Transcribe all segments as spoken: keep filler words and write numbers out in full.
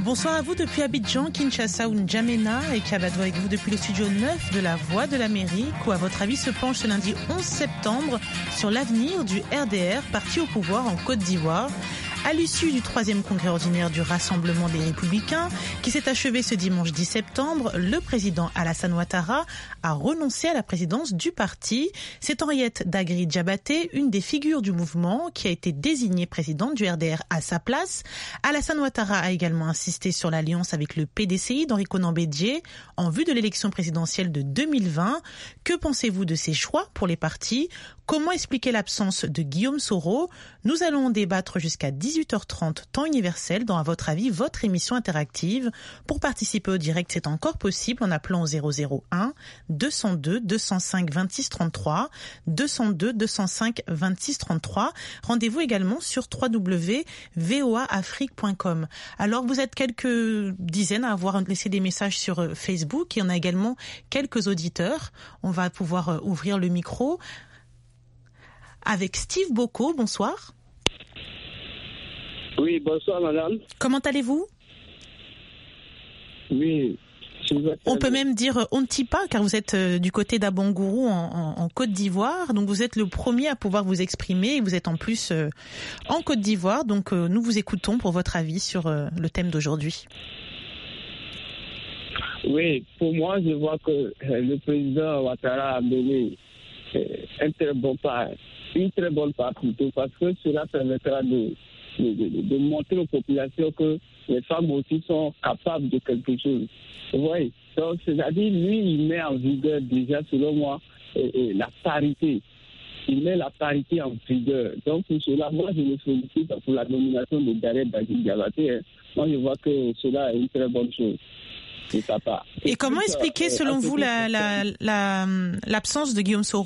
Bonsoir à vous depuis Abidjan, Kinshasa ou N'Djamena et Kabadou avec vous depuis le studio neuf de la Voix de l'Amérique où à votre avis se penche ce lundi onze septembre sur l'avenir du R D R, parti au pouvoir en Côte d'Ivoire. À l'issue du troisième congrès ordinaire du Rassemblement des Républicains, qui s'est achevé ce dimanche dix septembre, le président Alassane Ouattara a renoncé à la présidence du parti. C'est Henriette Dagri Diabaté, une des figures du mouvement, qui a été désignée présidente du R D R à sa place. Alassane Ouattara a également insisté sur l'alliance avec le P D C I d'Henri Konan Bédié en vue de l'élection présidentielle de deux mille vingt. Que pensez-vous de ces choix pour les partis ? Comment expliquer l'absence de Guillaume Soro ? Nous allons en débattre jusqu'à dix-huit heures trente, temps universel, dans, à votre avis, votre émission interactive. Pour participer au direct, c'est encore possible en appelant au zéro zéro un deux zéro deux deux zéro cinq vingt-six trente-trois, deux zéro deux deux zéro cinq vingt-six trente-trois. Rendez-vous également sur w w w point v o a afrique point com. Alors, vous êtes quelques dizaines à avoir laissé des messages sur Facebook. Il y en a également quelques auditeurs. On va pouvoir ouvrir le micro avec Steve Boko. Bonsoir. Oui, bonsoir madame. Comment allez-vous ? Oui. On peut même dire Ontipa, car vous êtes du côté d'Abangourou en, en, en Côte d'Ivoire. Donc vous êtes le premier à pouvoir vous exprimer et vous êtes en plus euh, en Côte d'Ivoire. Donc euh, nous vous écoutons pour votre avis sur euh, le thème d'aujourd'hui. Oui, pour moi, je vois que euh, le président Ouattara a donné euh, un très bon pas, une très bonne part plutôt, parce que cela permettra de, de, de, de montrer aux populations que les femmes aussi sont capables de quelque chose. Vous voyez, donc c'est-à-dire lui, il met en vigueur déjà, selon moi, euh, euh, la parité. Il met la parité en vigueur. Donc pour cela, moi je me félicite pour la nomination de Gareth Dagri Diabaté. Hein. Moi je vois que cela est une très bonne chose. Et comment expliquer, selon vous, la, la, la, l'absence de Guillaume Soro ?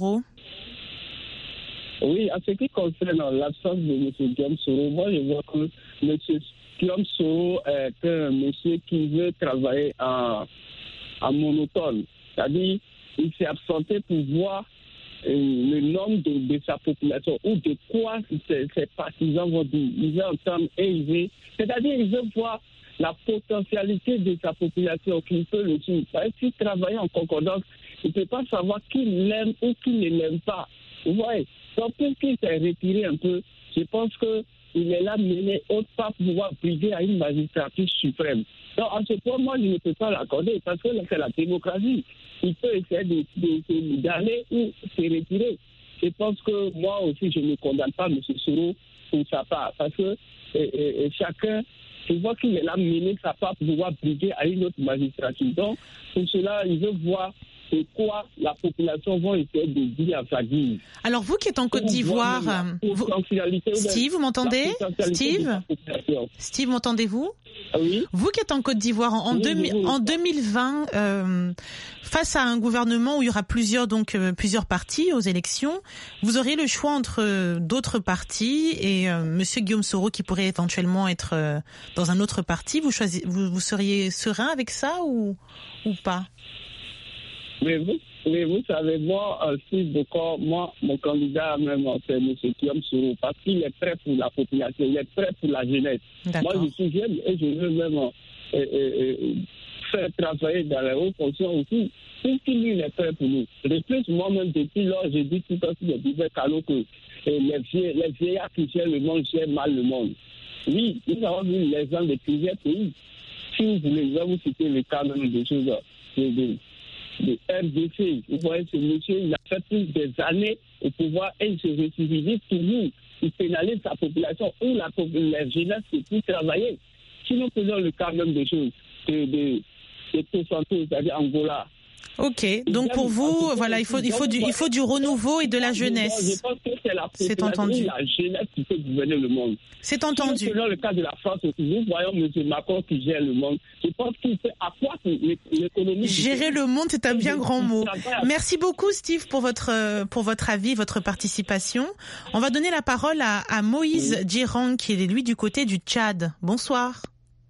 Oui, en ce qui concerne l'absence de M. Guillaume Soro, moi je vois que M. Guillaume Soro est un monsieur qui veut travailler en, en monotone. C'est-à-dire, il s'est absenté pour voir euh, le nombre de, de sa population ou de quoi ses, ses partisans vont dire. Il veut entendre et il veut. C'est-à-dire, il veut voir la potentialité de sa population qu'il peut le suivre. S'il travaille en concordance, il ne peut pas savoir qui l'aime ou qui ne l'aime pas. Vous voyez ? Donc, pour qu'il s'est retiré un peu, je pense qu'il est là mené autre part pour pouvoir briguer à une magistrature suprême. Donc, en ce point, moi, je ne peux pas l'accorder parce que c'est la démocratie. Il peut essayer de, de, de, d'aller ou se retirer. Je pense que moi aussi, je ne condamne pas M. Soro pour sa part parce que et, et, et chacun. Je vois qu'il est là mené sa part pour pouvoir briguer à une autre magistrature. Donc, pour cela, il veut voir c'est quoi la population va essayer de dire à sa guise. Alors, vous qui êtes en Côte d'Ivoire, vous... Steve, vous m'entendez ? Steve Steve, m'entendez-vous ? Oui. Vous qui êtes en Côte d'Ivoire, en, oui, deux, oui, oui. en deux mille vingt, euh, face à un gouvernement où il y aura plusieurs, donc, euh, plusieurs partis aux élections, vous auriez le choix entre euh, d'autres partis et euh, Monsieur Guillaume Soro qui pourrait éventuellement être euh, dans un autre parti. Vous, choisi, vous, vous seriez serein avec ça ou, ou pas ? Mais vous, mais vous savez, moi, Steve Boko, moi, mon candidat même, c'est M. Guillaume Soro, parce qu'il est prêt pour la population, il est prêt pour la jeunesse. D'accord. Moi, je suis jeune et je veux même euh, euh, euh, faire travailler dans les hautes fonctions aussi. Puisqu'il lui, il est prêt pour nous. De plus, moi-même, depuis lors, j'ai dit tout à fait, je disais Carlo que euh, les, vieux, les vieillards qui gèrent le monde gèrent mal le monde. Oui, nous avons vu les gens de plusieurs pays. Si vous voulez, je vais vous citer le cas même des choses de, de de R D C. Vous voyez, ce monsieur, il a fait plus des années au pouvoir et il se récidive toujours. Il pénalise sa population ou la, la jeunesse qui peut travailler. Sinon, faisons le cas même des choses, de, de, de Tosanto, c'est-à-dire Angola. Ok, donc pour vous, voilà, il faut, il faut du, il faut du renouveau et de la jeunesse. Je pense que c'est la c'est entendu. La jeunesse qui peut gouverner le monde. C'est entendu. Selon le cas de la France, nous voyons M. Macron qui gère le monde. Je pense qu'il fait accroître l'économie. Gérer le monde, c'est un bien grand mot. Merci beaucoup, Steve, pour votre, pour votre avis, votre participation. On va donner la parole à, à Moïse oui. Djirang, qui est lui du côté du Tchad. Bonsoir.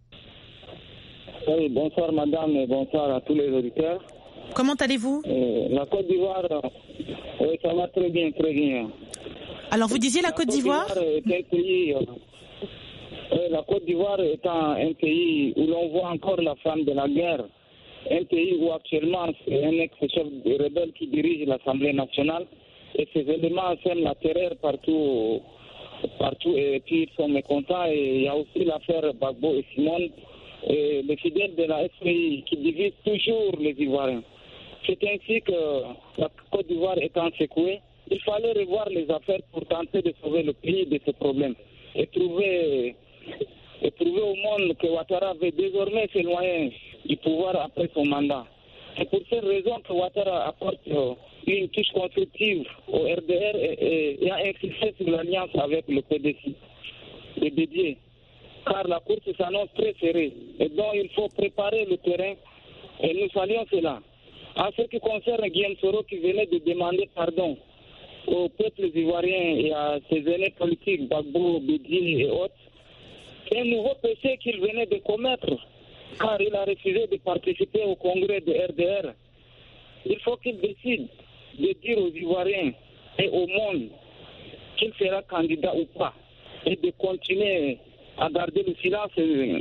Oui, bonsoir madame et bonsoir à tous les auditeurs. Comment allez-vous ? euh, La Côte d'Ivoire, euh, oui, ça va très bien, très bien. Alors vous disiez la, la Côte d'Ivoire, Côte d'Ivoire est un pays, euh, Euh, la Côte d'Ivoire étant un pays où l'on voit encore la flamme de la guerre, un pays où actuellement c'est un ex-chef de rebelle qui dirige l'Assemblée nationale, et ces éléments sèment la terreur partout, partout et puis ils sont mécontents. Et il y a aussi l'affaire Gbagbo et Simone, et les fidèles de la F P I qui divisent toujours les Ivoiriens. C'est ainsi que la Côte d'Ivoire étant secouée, il fallait revoir les affaires pour tenter de sauver le pays de ce problème et trouver, et prouver au monde que Ouattara avait désormais ses moyens du pouvoir après son mandat. C'est pour cette raison que Ouattara apporte une touche constructive au R D R et, et, et a insisté sur l'alliance avec le P D C, le dédié. Car la course s'annonce très serrée et donc il faut préparer le terrain et nous saluons cela. En ce qui concerne Guillaume Soro qui venait de demander pardon aux peuples ivoiriens et à ses aînés politiques, Gbagbo, Bédié et autres, c'est un nouveau péché qu'il venait de commettre car il a refusé de participer au congrès de R D R. Il faut qu'il décide de dire aux Ivoiriens et au monde qu'il sera candidat ou pas et de continuer à garder le silence.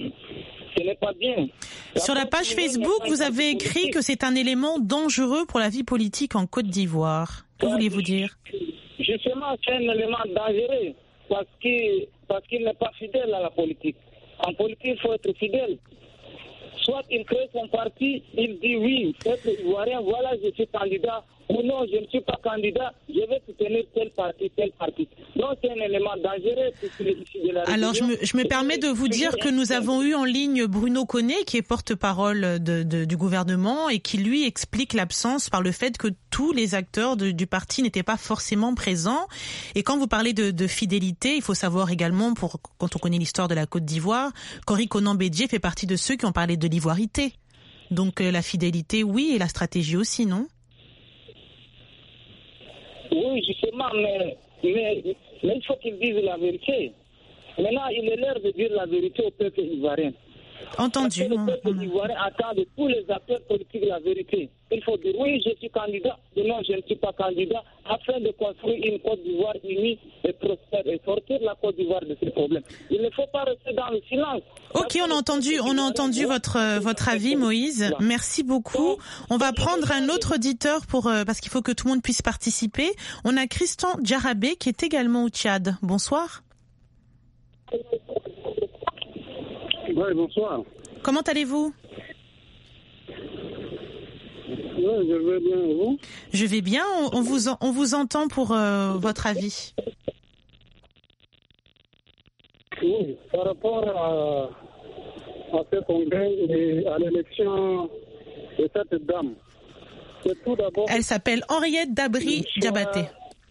Ce n'est pas bien. Sur la page Facebook, vous avez écrit que c'est un élément dangereux pour la vie politique en Côte d'Ivoire. Que voulez-vous dire? Justement, c'est un élément dangereux parce qu'il, parce qu'il n'est pas fidèle à la politique. En politique, il faut être fidèle. Soit il crée son parti, il dit oui, peuple ivoirien, voilà, je suis candidat, ou non, je ne suis pas candidat, je vais soutenir tel parti, tel parti. Donc c'est un élément dangereux puisqu'il est issu de la Alors je me, je me permets de vous dire que nous avons eu en ligne Bruno Connet, qui est porte-parole de, de, du gouvernement et qui lui explique l'absence par le fait que tous les acteurs de, du parti n'étaient pas forcément présents. Et quand vous parlez de, de fidélité, il faut savoir également, pour quand on connaît l'histoire de la Côte d'Ivoire, qu'Henri Konan Bédié fait partie de ceux qui ont parlé de l'ivoirité. Donc euh, la fidélité, oui, et la stratégie aussi, non? Oui, justement, mais, mais, mais il faut qu'ils disent la vérité. Maintenant, il est l'heure de dire la vérité au peuple ivoirien. Entendu. Parce que le peuple ivoirien attend de tous les acteurs politiques la vérité. Il faut dire oui, je suis candidat, ou non, je ne suis pas candidat, afin de construire une Côte d'Ivoire unie et prospère et sortir la Côte d'Ivoire de ces problèmes. Il ne faut pas rester dans le silence. Ok, on a entendu, on a entendu votre votre avis, Moïse. Merci beaucoup. On va prendre un autre auditeur pour parce qu'il faut que tout le monde puisse participer. On a Christian Djarabé qui est également au Tchad. Bonsoir. Oui, bonsoir. Comment allez-vous? Oui, je vais bien, et vous? Je vais bien, on, on, vous, on vous entend pour euh, votre avis. Oui, par rapport à, à ce congrès et à l'élection de cette dame, c'est tout d'abord... Elle s'appelle Henriette Dabri Diabaté.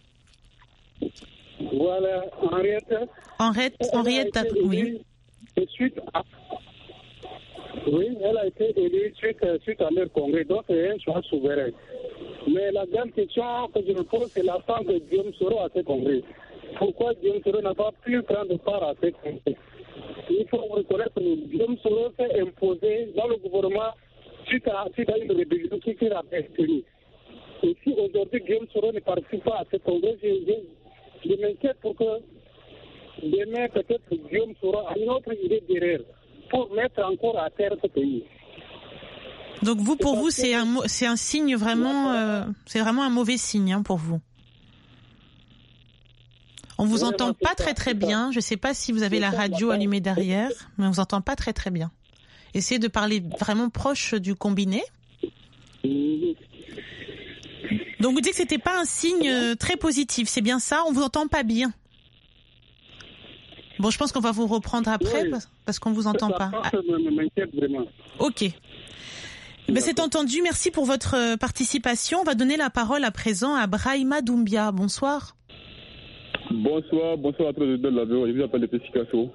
Voilà, Henriette. Henriette, Henriette Dabri, oui. Et suite à... Oui, elle a été élue suite, suite à leur congrès, donc c'est un choix souverain. Mais la grande question que je me pose, c'est l'absence de Guillaume Soro à ce congrès. Pourquoi Guillaume Soro n'a pas pu prendre part à ce congrès? Il faut reconnaître que Guillaume Soro s'est imposé dans le gouvernement suite à, suite à une rébellion qui s'est obtenue. Et si aujourd'hui Guillaume Soro ne participe pas à ce congrès, je, je, je m'inquiète pour que demain peut-être Guillaume Soro a une autre idée derrière pour mettre encore à terre ce pays. Donc vous, pour vous, c'est un, c'est un signe vraiment, euh, c'est vraiment un mauvais signe hein, pour vous. On vous Ouais, entend non, pas ça, très très bien. Je sais pas si vous avez la radio allumée derrière, mais on vous entend pas très très bien. Essayez de parler vraiment proche du combiné. Donc vous dites que c'était pas un signe très positif, c'est bien ça? On vous entend pas bien. Bon, je pense qu'on va vous reprendre après oui. parce, parce qu'on vous entend pas. Ça m'inquiète vraiment. Ok. Ben, c'est entendu. Merci pour votre participation. On va donner la parole à présent à Brahima Doumbia. Bonsoir. Bonsoir, bonsoir à tous les auditeurs de la V O. Je vous appelle depuis Picasso.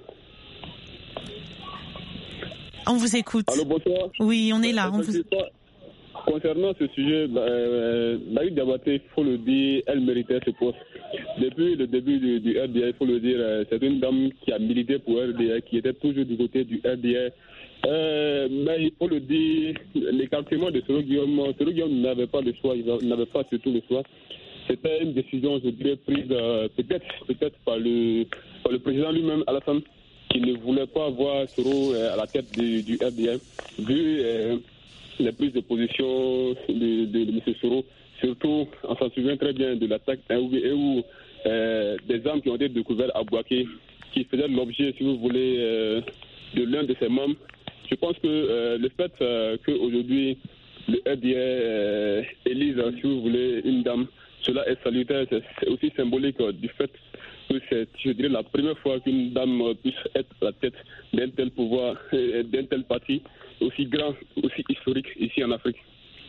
On vous écoute. Allô, bonsoir. Oui, on est là. On vous... Concernant ce sujet, euh, David Diabaté, il faut le dire, elle méritait ce poste. Depuis le début du, du R D R, il faut le dire, euh, c'est une dame qui a milité pour R D R, qui était toujours du côté du R D R. Euh, mais il faut le dire, l'écartement de Soro Guillaume, Soro Guillaume n'avait pas le choix, il n'avait pas surtout le choix. C'était une décision, je dirais, prise euh, peut-être, peut-être par le, par le président lui-même, Alassane qui ne voulait pas voir Soro euh, à la tête du, du R D R, vu euh, les prises de position de, de, de M. Soro, surtout, on s'en souvient très bien de l'attaque où, où euh, des armes qui ont été découvertes à Bouaké, qui faisaient l'objet, si vous voulez, euh, de l'un de ses membres. Je pense que euh, le fait euh, qu'aujourd'hui, le R D R euh, élise, si vous voulez, une dame, cela est salutaire. C'est, c'est aussi symbolique euh, du fait que c'est, je dirais, la première fois qu'une dame euh, puisse être à la tête d'un tel pouvoir, euh, d'un tel parti, aussi grand, aussi historique ici en Afrique.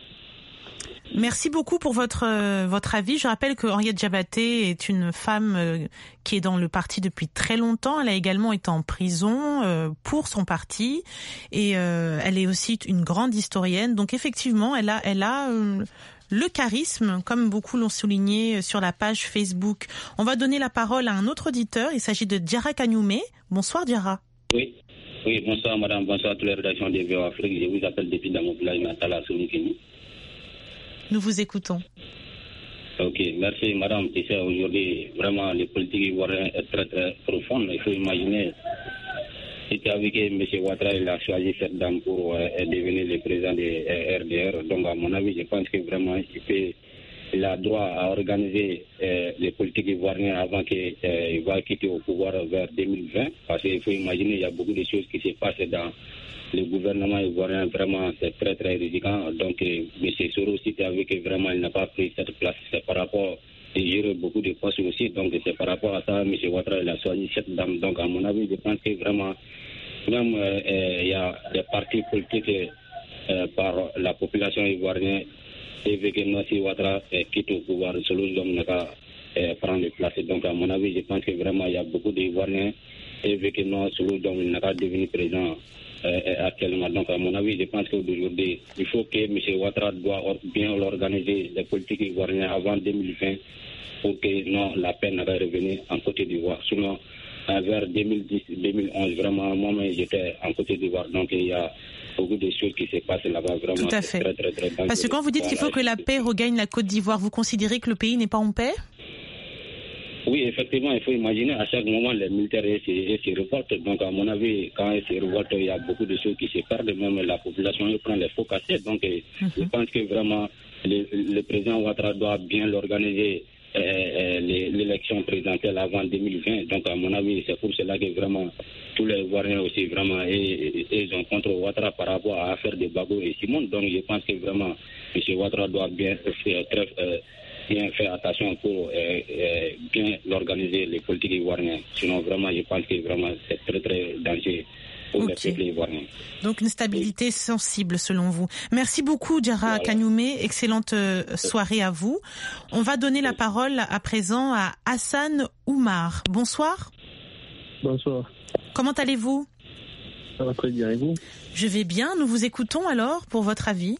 Merci beaucoup pour votre euh, votre avis. Je rappelle que Henriette Diabaté est une femme euh, qui est dans le parti depuis très longtemps. Elle a également été en prison euh, pour son parti et euh, elle est aussi une grande historienne. Donc effectivement, elle a elle a euh, le charisme, comme beaucoup l'ont souligné sur la page Facebook. On va donner la parole à un autre auditeur. Il s'agit de Diarra Kagnoumé. Bonsoir Diarra. Oui. Oui, bonsoir madame, bonsoir à toutes les rédactions de V O Afrique. Je vous appelle depuis dans mon village natal à Sonikini. Nous vous écoutons. Ok, merci madame. Tu sais, aujourd'hui, vraiment, les politiques ivoiriennes est très très profonde. Il faut imaginer, c'était avec M. Ouattara, il a choisi cette dame pour euh, devenir le président de euh, R D R. Donc à mon avis, je pense que vraiment, il, peut, il a droit à organiser euh, les politiques ivoiriennes avant qu'il euh, va quitter au pouvoir vers deux mille vingt. Parce qu'il faut imaginer, il y a beaucoup de choses qui se passent dans le gouvernement ivoirien, vraiment, c'est très, très risquant. Donc, euh, M. Soro, si tu as vu que vraiment, il n'a pas pris cette place, c'est par rapport, il gère beaucoup de postes aussi. Donc, c'est par rapport à ça, M. Ouattara, il a choisi cette dame. Donc, à mon avis, je pense que vraiment, même, euh, euh, il y a des partis politiques euh, par la population ivoirienne, et vu que M. Ouattara euh, quitte au pouvoir, Soro, donc, n'a pas euh, prendre les places. Donc, à mon avis, je pense que vraiment, il y a beaucoup d'Ivoiriens, et vu que M. Soro, donc, il n'a pas devenu président. Euh, actuellement. Donc, à mon avis, je pense qu'aujourd'hui, il faut que M. Ouattara doit bien organiser les politiques ivoiriennes avant deux mille vingt pour que non, la paix n'arrête de revenir en Côte d'Ivoire. Sinon, vers deux mille dix deux mille onze, vraiment, moi-même, j'étais en Côte d'Ivoire. Donc, il y a beaucoup de choses qui se passent là-bas. Vraiment, tout à fait. Très, très, très dangereux. Parce que quand vous dites qu'il faut que la paix regagne la Côte d'Ivoire, vous considérez que le pays n'est pas en paix ? Oui, effectivement, il faut imaginer à chaque moment les militaires se, se révoltent. Donc, à mon avis, quand ils se révoltent, il y a beaucoup de choses qui se perdent. Même la population prend les faux cassés. Donc, mm-hmm. je pense que vraiment, le, le président Ouattara doit bien l'organiser euh, euh, l'élection présidentielle avant deux mille vingt. Donc, à mon avis, c'est pour cela que vraiment, tous les Ivoiriens aussi, vraiment, et, et, ils ont contre Ouattara par rapport à l'affaire de Bago et Simon. Donc, je pense que vraiment, M. Ouattara doit bien faire très... Euh, bien faire attention pour euh, euh, bien l'organiser, les politiques ivoiriennes. Sinon, vraiment, je pense que vraiment, c'est très, très dangereux pour okay. les peuples ivoiriens. Donc, une stabilité oui. sensible, selon vous. Merci beaucoup, Diarra voilà. Kagnoumé. Excellente soirée à vous. On va donner la parole à présent à Hassan Oumar. Bonsoir. Bonsoir. Comment allez-vous ? Ça va très bien, et vous ? Je vais bien. Nous vous écoutons alors pour votre avis.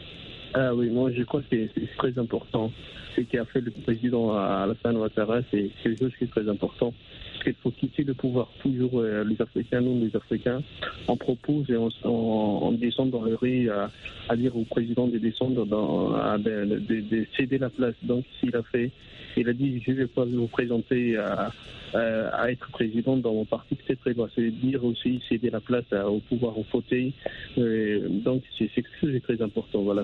Ah oui, moi je crois que c'est, c'est très important. Ce qu'a fait le président Alassane Ouattara, c'est quelque chose qui est très important. Parce qu'il faut quitter le pouvoir. Toujours euh, les Africains, nous les Africains, on propose et on, on, on descend dans le riz à, à dire au président de descendre, dans, à, de, de, de céder la place. Donc s'il a fait, il a dit je ne vais pas vous présenter à, à, à être président dans mon parti, peut-être il va se dire aussi céder la place à, au pouvoir, au fauteuil. Euh, donc c'est, c'est quelque chose de très important, voilà.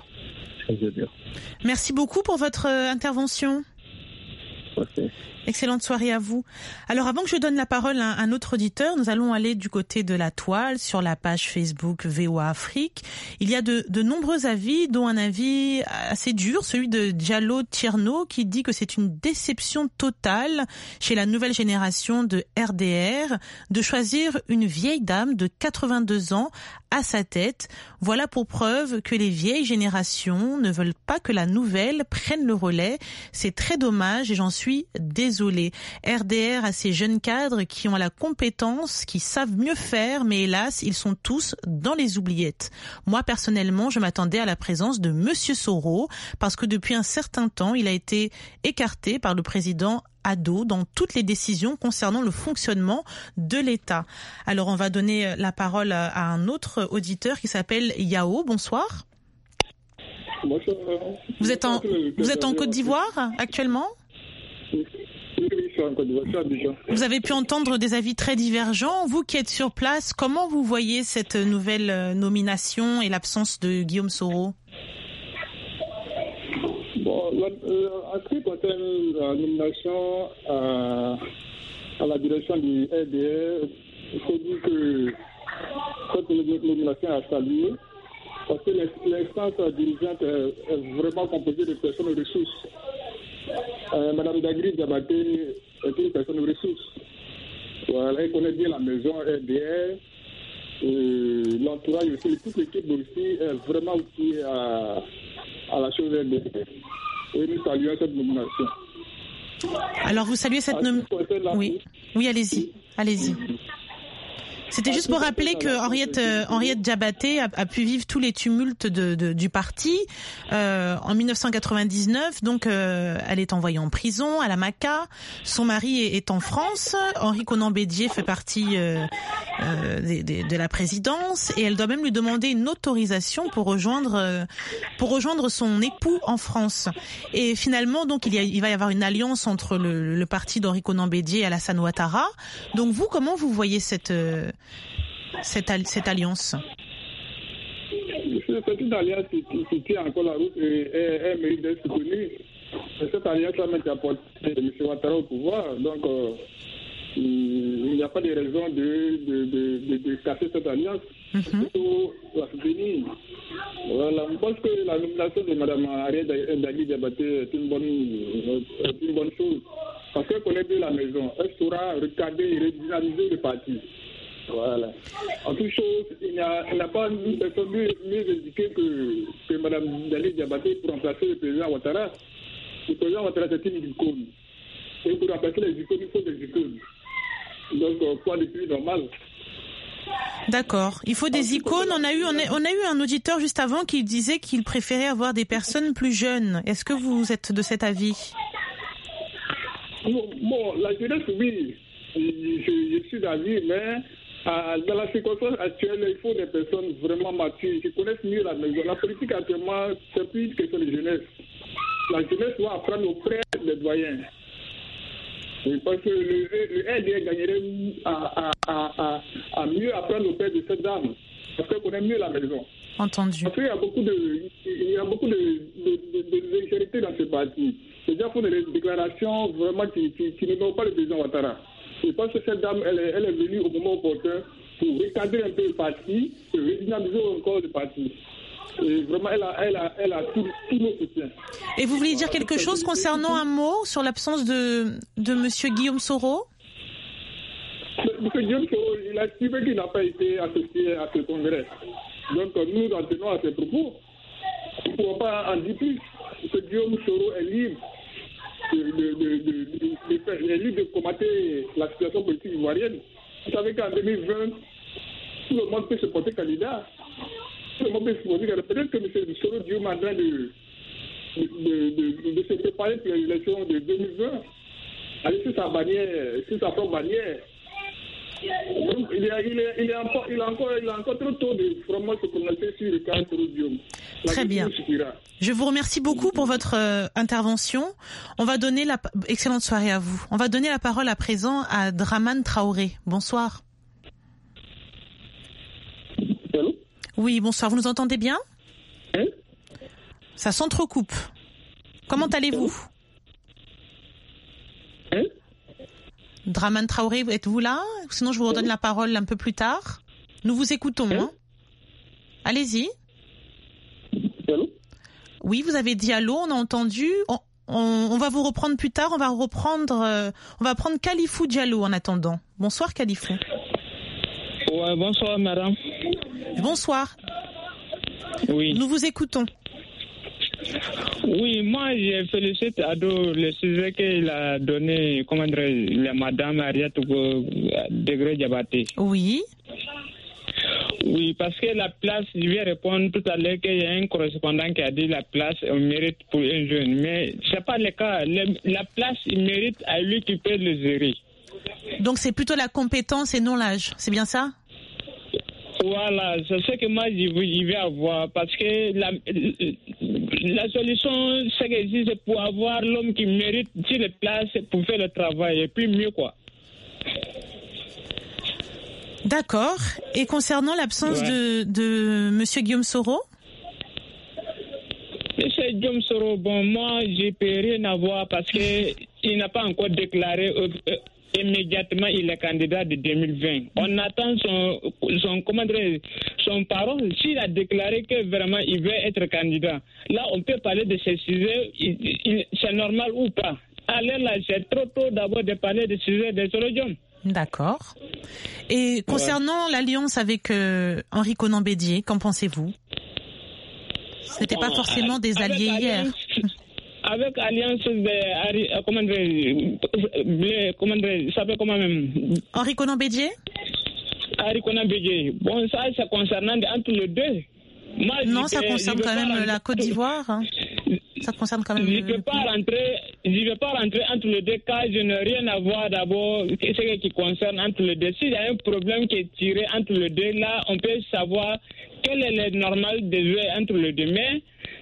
Merci beaucoup pour votre intervention. Merci. Excellente soirée à vous. Alors avant que je donne la parole à un autre auditeur, nous allons aller du côté de la toile sur la page Facebook V O A Afrique. Il y a de, de nombreux avis, dont un avis assez dur, celui de Diallo Tierno, qui dit que c'est une déception totale chez la nouvelle génération de R D R de choisir une vieille dame de quatre-vingt-deux ans à sa tête. Voilà pour preuve que les vieilles générations ne veulent pas que la nouvelle prenne le relais. C'est très dommage et j'en suis désolée. R D R a ces jeunes cadres qui ont la compétence, qui savent mieux faire, mais hélas, ils sont tous dans les oubliettes. Moi, personnellement, je m'attendais à la présence de Monsieur Soro, parce que depuis un certain temps, il a été écarté par le président Ado dans toutes les décisions concernant le fonctionnement de l'État. Alors, on va donner la parole à un autre auditeur qui s'appelle Yao. Bonsoir. Bonsoir. Vous êtes en, vous êtes en Côte d'Ivoire actuellement ? Oui, je suis en Côte d'Ivoire, je suis à Abidjan. Vous avez pu entendre des avis très divergents. Vous qui êtes sur place, comment vous voyez cette nouvelle nomination et l'absence de Guillaume Soro? Bon, la, euh, en ce qui concerne la nomination à, à la direction du R D R, il faut dire que cette nomination a salué, parce que l'instance dirigeante est vraiment composée de personnes ressources. Euh, Madame Dagri Diabaté est une personne ressource. Voilà, elle connaît bien la maison R D R, et l'entourage aussi, toute l'équipe aussi est vraiment outillée à, à la chose R D R. Et nous saluons cette nomination. Alors vous saluez cette nomination? Oui, oui, allez-y, allez-y. C'était juste pour rappeler que Henriette, euh, Henriette Diabaté a, a pu vivre tous les tumultes de, de, du parti euh, en dix-neuf cent quatre-vingt-dix-neuf. Donc, euh, elle est envoyée en prison à la Maca. Son mari est, est en France. Henri Konan Bédier fait partie euh, euh, des, des, de la présidence et elle doit même lui demander une autorisation pour rejoindre euh, pour rejoindre son époux en France. Et finalement, donc, il, y a, il va y avoir une alliance entre le, le parti d'Henri Konan Bédier et Alassane Ouattara. Donc, vous, comment vous voyez cette euh, Cette, cette alliance? C'est une alliance qui, qui tient encore la route et elle mérite d'être soutenue. Cette alliance a même apporté M. Ouattara au pouvoir. Donc, euh, il n'y a pas de raison de, de, de, de, de casser cette alliance. Mm-hmm. C'est plutôt la soutenir. Voilà. Je pense que la nomination de Mme Henriette Dagui Diabaté est une bonne, est une bonne chose. Parce qu'elle connaît bien la maison. Elle saura regarder et redynamiser le parti. Voilà. En toute chose, il n'y a, il n'y a pas une personne mieux, mieux indiquée que, que Mme Dagui Diabaté pour remplacer le président Ouattara. Le président Ouattara, c'est une icône. Et pour remplacer les icônes, il faut des icônes. Donc, quoi de plus normal? D'accord. Il faut des icônes. On a eu, on a, on a eu un auditeur juste avant qui disait qu'il préférait avoir des personnes plus jeunes. Est-ce que vous êtes de cet avis? Bon, bon la jeunesse, oui. Je, je, je suis d'avis, mais euh, dans la circonstance actuelle, il faut des personnes vraiment matures qui connaissent mieux la maison. La politique actuellement, c'est plus une question de jeunesse. La jeunesse doit apprendre auprès des doyens. Et parce que le, le R D R gagnerait à, à, à, à mieux apprendre auprès de cette dame, parce qu'elle connaît mieux la maison. Entendu. Parce qu'il y a beaucoup de, il y a beaucoup de, de, de, de légèreté dans ce parti. Les gens font des déclarations vraiment qui, qui, qui ne donnent pas le président Ouattara. Je pense que cette dame, elle est, elle est venue au moment opportun pour recadrer un peu le parti, et redynamiser encore le parti. Et vraiment, elle a, elle a, elle a tout, tout nos soutiens. Et vous voulez dire quelque chose concernant un mot sur l'absence de, de M. Guillaume Soro? M. Guillaume Soro, il a estimé qu'il n'a pas été associé à ce congrès. Donc, nous en tenons à ses propos. Nous ne pouvons pas en dire plus. M. Guillaume Soro est libre de, de, de, de, de, de, faire, est libre de commenter la situation politique ivoirienne. Vous savez qu'en deux mille vingt, tout le monde peut se porter candidat. Tout le monde peut se porter candidat. Peut-être que M. Soro Guillaume est en train de, de, de, de, de se préparer pour les élections de deux mille vingt. Aller sur sa bannière, sur sa propre bannière. Donc, il, est, il, est, il, est encore, il, est encore, il est encore trop tôt de vraiment se prononcer sur le cas de Guillaume. Très bien. Je vous remercie beaucoup pour votre euh, intervention. On va donner la excellente soirée à vous. On va donner la parole à présent à Dramane Traoré. Bonsoir. Allô? Oui, bonsoir. Vous nous entendez bien? Hein? Ça s'entrecoupe. Comment allez-vous? Hein? Dramane Traoré, êtes-vous là? Sinon, je vous redonne la parole un peu plus tard. Nous vous écoutons. Hein? Allez-y. Allô? Oui, vous avez dit allô, on a entendu. On, on, on va vous reprendre plus tard. On va reprendre. Euh, on va prendre Kalifou Diallo en attendant. Bonsoir, Kalifou. Ouais, bonsoir, madame. Bonsoir. Oui. Nous vous écoutons. Oui, moi, je félicite Ado le sujet qu'il a donné, comment dire, la madame Henriette Dagui Diabaté. Oui. Oui, parce que la place, je vais répondre tout à l'heure qu'il y a un correspondant qui a dit la place, on mérite pour un jeune. Mais ce n'est pas le cas. Le, la place, il mérite à lui qui peut le gérer. Donc c'est plutôt la compétence et non l'âge, c'est bien ça? Voilà, c'est ce que moi je vais avoir parce que la, la solution, c'est que si c'est pour avoir l'homme qui mérite sur les places pour faire le travail, et puis mieux, quoi. D'accord. Et concernant l'absence Ouais. de, de Monsieur Guillaume Soro? Monsieur Guillaume Soro, bon, moi, je peux rien avoir parce que il n'a pas encore déclaré euh, euh, immédiatement il est candidat de deux mille vingt. On attend son, son, comment dire, son parole. S'il a déclaré que vraiment il veut être candidat, là, on peut parler de ces sujets. Il, il, c'est normal ou pas? Alors là, c'est trop tôt d'abord de parler de sujets de Soro. D'accord. Et concernant ouais. l'alliance avec euh, Henri Konan Bédié, qu'en pensez-vous? C'était bon, pas forcément des alliés hier. Avec alliance de comment dire, comment dire, ça fait comment même Henri Konan Bédié? Henri Konan Bédié. Bon, ça c'est concernant entre les deux. Moi, non, ça concerne quand même rentrer... la Côte d'Ivoire. Hein. Ça concerne quand même. Je ne peux pas rentrer, je ne vais pas rentrer entre les deux cas. Je n'ai rien à voir d'abord ce qui concerne entre les deux. S'il y a un problème qui est tiré entre les deux, là, on peut savoir quel est le normal de jouer entre les deux. Mais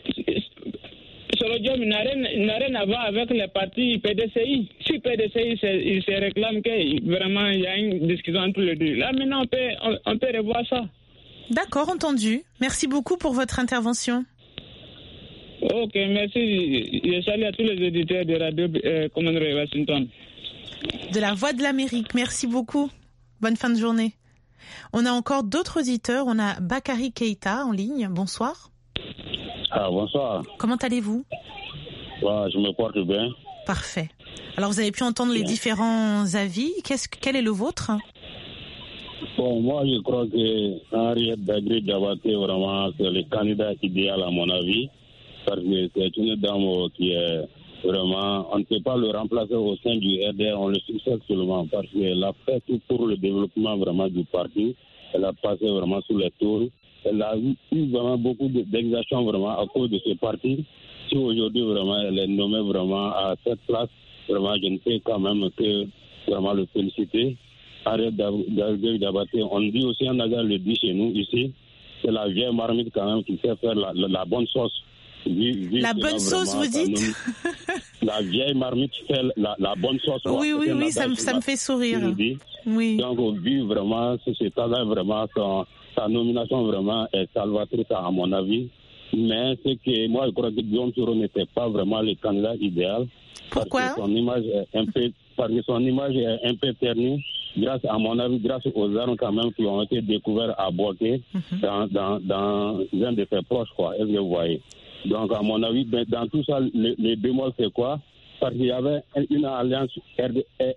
Soro n'a rien, n'a rien à voir avec les partis P D C I. Si P D C I se, il se réclame que vraiment il y a une discussion entre les deux, là maintenant on peut, on, on peut revoir ça. D'accord, entendu. Merci beaucoup pour votre intervention. Ok, merci. Je salue à tous les auditeurs de Radio euh, Commanderie Washington. De la Voix de l'Amérique, merci beaucoup. Bonne fin de journée. On a encore d'autres auditeurs. On a Bakary Keïta en ligne. Bonsoir. Ah, bonsoir. Comment allez-vous? Ouais, je me porte bien. Parfait. Alors, vous avez pu entendre les différents avis. Qu'est-ce, quel est le vôtre? Bon, moi, je crois que Henriette Dagré-Diabaté, vraiment, c'est le candidat idéal, à mon avis. Parce que c'est une dame qui est vraiment... On ne peut pas le remplacer au sein du R D R, on le succède seulement. Parce qu'elle a fait tout pour le développement vraiment du parti. Elle a passé vraiment sous les tours. Elle a eu vraiment beaucoup d'exactions vraiment à cause de ce parti. Si aujourd'hui, vraiment, elle est nommée vraiment à cette place, vraiment, je ne peux quand même que vraiment le féliciter. Arrête d'abattre. On dit aussi, en Naga le dit chez nous ici, c'est la vieille marmite quand même qui sait faire la, la, la bonne sauce. Vu, vu la bonne sauce, vous dites? La vieille marmite fait la, la bonne sauce. Oui, oui, oui, ça, me, ça me fait sourire. Oui. Donc, au vu vraiment, c'est ça là, vraiment, son, sa nomination vraiment est salvatrice à mon avis. Mais c'est que moi, je crois que Guillaume Soro n'était pas vraiment le candidat idéal. Pourquoi? Parce que son image est un peu, parce que son image est un peu ternie. Grâce, à mon avis, grâce aux armes quand même qui ont été découvertes à Boaké, mm-hmm. dans, dans, dans un de ses proches, quoi. Est-ce que vous voyez? Donc, à mon avis, dans tout ça, le, le bémol, c'est quoi? Parce qu'il y avait une alliance R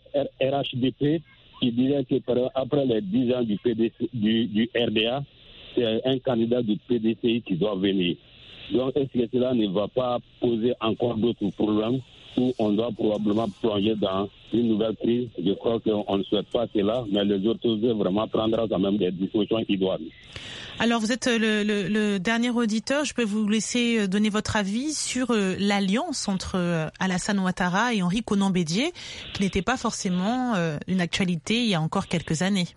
H D P qui disait qu'après les dix ans du, P D C, du, du R D A, c'est un candidat du P D C I qui doit venir. Donc, est-ce que cela ne va pas poser encore d'autres problèmes où on doit probablement plonger dans une nouvelle crise? Je crois qu'on ne souhaite pas cela, mais les autorités vraiment prendront quand même des dispositions idoines. Alors, vous êtes le, le, le dernier auditeur. Je peux vous laisser donner votre avis sur euh, l'alliance entre euh, Alassane Ouattara et Henri Konan Bédié, qui n'était pas forcément euh, une actualité il y a encore quelques années.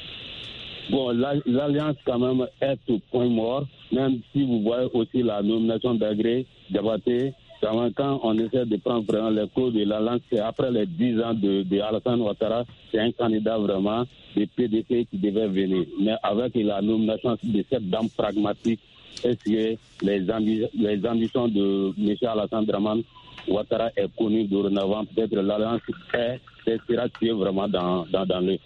Bon, l'alliance quand même est au point mort, même si vous voyez aussi la nomination d'Agré, Diabaté. Quand on essaie de prendre vraiment les cours de l'alliance, c'est après les dix ans de, de Alassane Ouattara, c'est un candidat vraiment de P D C qui devait venir. Mais avec la nomination de cette dame pragmatique, est-ce que les, ambi- les ambitions de M. Alassane Draman Ouattara est connu dorénavant? Peut-être l'alliance est, sera tuée vraiment dans, dans, dans le...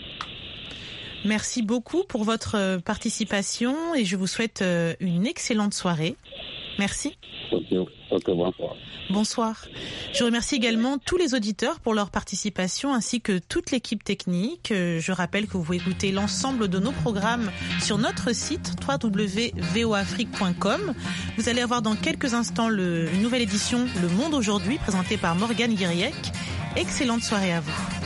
Merci beaucoup pour votre participation et je vous souhaite une excellente soirée. Merci. Okay, okay, bonsoir. Bonsoir. Je remercie également tous les auditeurs pour leur participation ainsi que toute l'équipe technique. Je rappelle que vous pouvez écouter l'ensemble de nos programmes sur notre site w w w point v o afrique point com. Vous allez avoir dans quelques instants le, une nouvelle édition Le Monde Aujourd'hui présentée par Morgane Guiriec. Excellente soirée à vous.